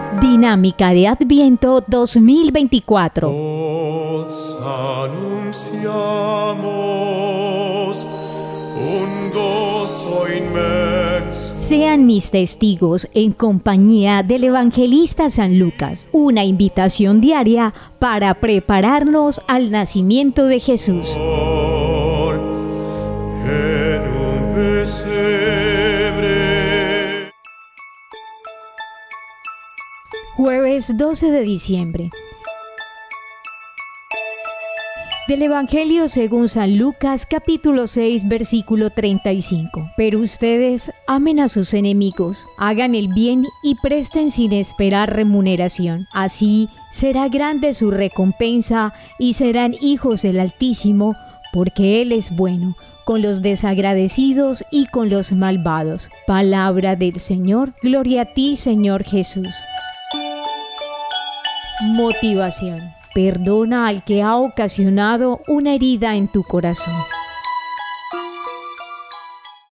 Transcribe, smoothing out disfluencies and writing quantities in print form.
Dinámica de Adviento 2024. Os anunciamos un gozo inmenso. Sean mis testigos en compañía del evangelista San Lucas, una invitación diaria para prepararnos al nacimiento de Jesús. En un pesebre. Jueves 12 de diciembre. Del Evangelio según San Lucas, capítulo 6, versículo 35. Pero ustedes amen a sus enemigos, hagan el bien y presten sin esperar remuneración. Así será grande su recompensa y serán hijos del Altísimo, porque Él es bueno con los desagradecidos y con los malvados. Palabra del Señor. Gloria a ti, Señor Jesús. Motivación. Perdona al que ha ocasionado una herida en tu corazón.